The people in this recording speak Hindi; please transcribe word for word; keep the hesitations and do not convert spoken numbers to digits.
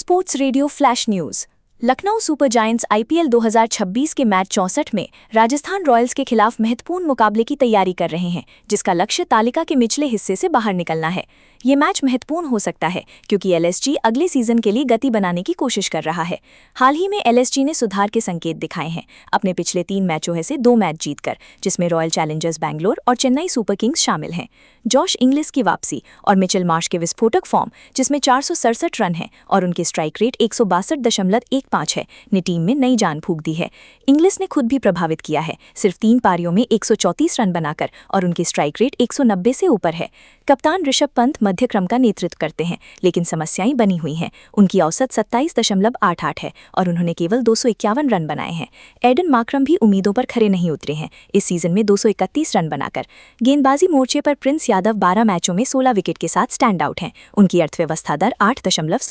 Sports radio flash news. Lucknow super giants IPL दो हज़ार छब्बीस के मैच चौंसठ में राजस्थान रॉयल्स के खिलाफ महत्वपूर्ण मुकाबले की तैयारी कर रहे हैं, जिसका लक्ष्य तालिका के निचले हिस्से से बाहर निकलना है। ये मैच महत्वपूर्ण हो सकता है क्योंकि एलएसजी अगले सीजन के लिए गति बनाने की कोशिश कर रहा है। हाल ही में एलएसजी ने सुधार के संकेत दिखाए हैं अपने पिछले तीन मैचों से दो मैच जीतकर, जिसमें रॉयल चैलेंजर्स बैंगलोर और चेन्नई सुपर किंग्स शामिल हैं। जॉश इंग्लिस की वापसी और मिचेल मार्श के विस्फोटक फॉर्म, जिसमें चार सौ सड़सठ रन हैं और उनकी स्ट्राइक रेट एक सौ बासठ दशमलव एक पाँच है, ने टीम में नई जान फूंक दी है। इंग्लिस ने खुद भी प्रभावित किया है, सिर्फ तीन पारियों में एक सौ चौंतीस रन बनाकर, और उनकी स्ट्राइक रेट एक सौ नब्बे से ऊपर है। कप्तान ऋषभ पंत मध्य क्रम का नेतृत्व करते हैं, लेकिन समस्याएं बनी हुई हैं। उनकी औसत सत्ताईस दशमलव आठ आठ है और उन्होंने केवल दो सौ इक्यावन रन बनाए हैं। एडन मार्क्रम भी उम्मीदों पर खरे नहीं उतरे हैं इस सीजन में दो सौ इकतीस रन बनाकर। गेंदबाजी मोर्चे पर प्रिंस यादव बारह मैचों में सोलह विकेट के साथ स्टैंड आउट हैं। उनकी अर्थव्यवस्था दर आठ दशमलव